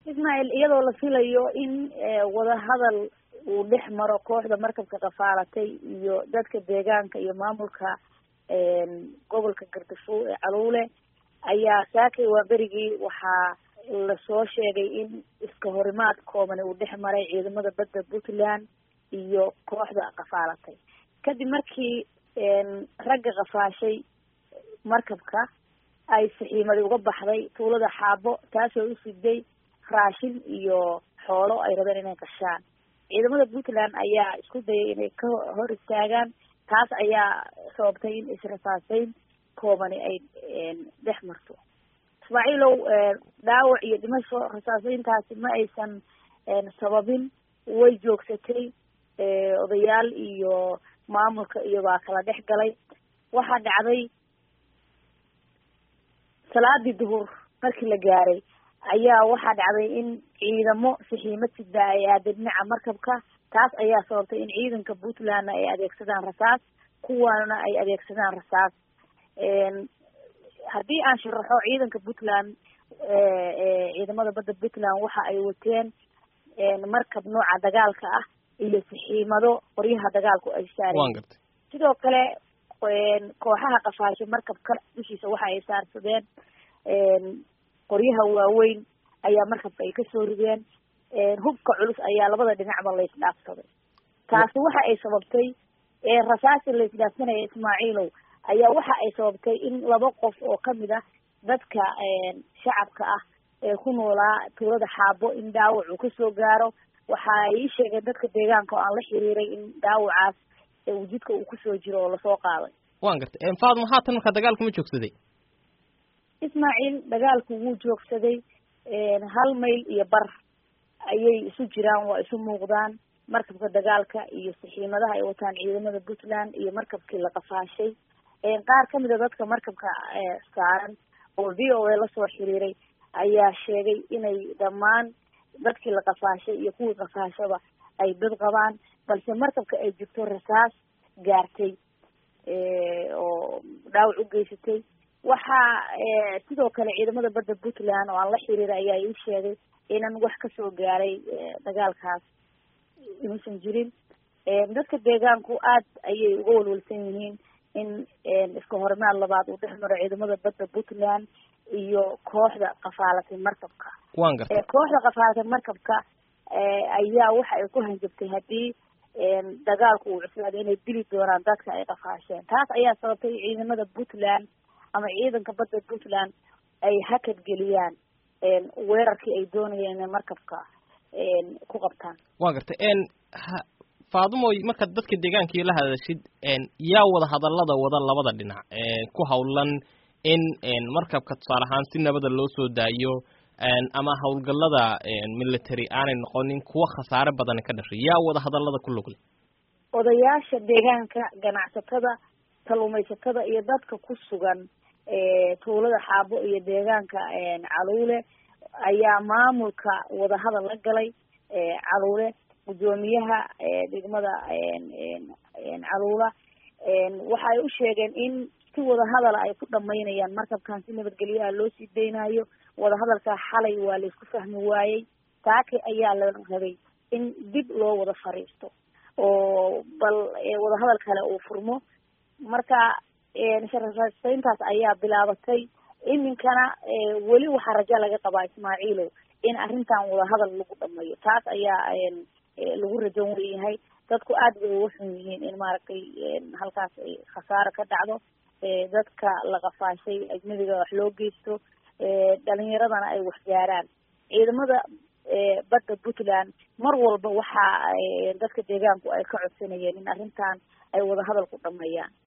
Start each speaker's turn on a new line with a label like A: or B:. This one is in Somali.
A: ismaaciil iyadoo la filayo in wadahadal uu dhex maro kooxda markabka qafaalatay iyo dadka deegaanka iyo maamulka gobolka Gaardafo ee Caluule ayaa saakay waa berigii waxaa lasoo sheegay in iska horimaad kooban uu dhex maray ciidamada badda Puntland iyo kooxda qafaalatay kadib markii ragga qafaashay markabka ay saxiimad uga baxday tuulada Xaabo taasoo u siday raashin iyo xoolo ay rabeen inay qashaan ciidamada Puntland ayaa isku dayay inay ka hor istaagaan taas ayaa sababtay in israfaasayn kooban ay dhex marto Ismaaciilow dhaawac iyo dhimasho rasaasayntaasi ma aysan sababin way joogsatay odayaal iyo maamulka iyo baa kala dhex galay waxa dhacday salaadii duhur markii la gaaray ayaa waxa dhacday in ciidamo saxiimad sida ay dhinaca markabka taas ayaa sababtay in ciidanka Puntland ay adeegsadaan rasaas kuwana ay adeegsadaan rasaas hadii aan sharaxo ciidanka Puntland ciidamada badda Puntland waxa ay wateen markab nooca dagaalka ah iyo saxiimado qoryaha dagaalku ay saareen sidoo kale kooxaha qafaashay markabka dushiisa waxa ay saarsadeen qoryaha waaweyn ayaa markabka ay ka soo rideen hubka culus ayaa labada dhinacba la isdhaafsaday taasi waxa ay sababtay rasaas la isdhaafsanay Ismaaciilow ayaa waxa ay sababtay in laba qof oo kamid ah dadka shacabka ah ee ku noolaa tuulada Xaabo in dhaawac uu ka soo gaaro waxa ay sheegeen dadka deegaanka oo aan la xiriiray in dhaawacaas wajidka uu ku soo jiro oo la soo qaaday
B: waan gartay Faadmo haatan marka dagaalku ma joogsaday
A: Ismaaciil dagaalku wuu joogsaday hal mayl iyo bar ayay isu jiraan waa isu muuqdaan markabka dagaalka iyo saxiimadaha ay wataan ciidamada Puntland iyo markabkii la qafaashay qaar kamid ah dadka markabka saaran oo VOA la soo xiriiray ayaa sheegay inay dhamaan dadkii la qafaashay iyo kuwii qafaashaba ay dad qabaan balse markabka ay jirto rasaas gaartay oo dhaawac u geysatay waxa sidoo kale ciidamada badda Puntland oo aan la xiriiray ayaa ii sheegay inaan wax ka soo gaaray dagaalkaas inuusan jirin dadka deegaanku aad ayay uga walwalsan yihiin in iska horimaad labaad uu dhex maro ciidamada badda Puntland iyo kooxda qafaalatay markabka kooxda qafaalatay markabka ayaa waxa ay ku hanjabtay hadii dagaalku uu cuslaaday inay dili doonaan dadka ay qafaasheen taas ayaa sababtay ciidamada Puntland ama ciidanka badda Puntland ay hakad geliyaan weerarkii ay doonayeen in markabka ku qabtaan
B: waa gartay Faadmo marka dadka deegaanka la hadashid yaa wada hadallada wada labada dhinac ku hawlan in markabka tusaalahaan si nabada loo soo daayo ama hawlgallada military aanay noqonin kuwa khasaare badan ka dhashay yaa wada hadallada ku lug leh
A: odayaasha deegaanka ganacsatada kalluumaysatada iyo dadka ku sugan tuulada Xaabo iyo deegaanka Caluule ayaa maamulka wada hadal la galay Caluule gudoomiyaha degmada Caluula waxa ay u sheegeen in si wada hadal ay ku dhameynayaan markabkan si nabadgelyo ah loo sii deynayo wada hadalka xalay waa la isku fahmi waayay taaki ayaa la rabay in dib loo wada fariisto oo bal wada hadal kale uu furmo marka sharaxayntaas ayaa bilaabatay iminkana weli waxa rajo laga qabaa Ismaaciilow in arrintan wada hadal lagu dhameeyo taas ayaa lagu rajoon leeyahay dadku aad bay ugu xun yihiin in maaragtay halkaas ay khasaaro ka dhacdo dadka la qafaashay ajnabiga wax loo geysto dhalinyaradana ay wax gaaraan ciidamada badda Puntland mar walba waxa dadka deegaanku ay ka codsanayeen in arrintan ay wada hadal ku dhameeyaan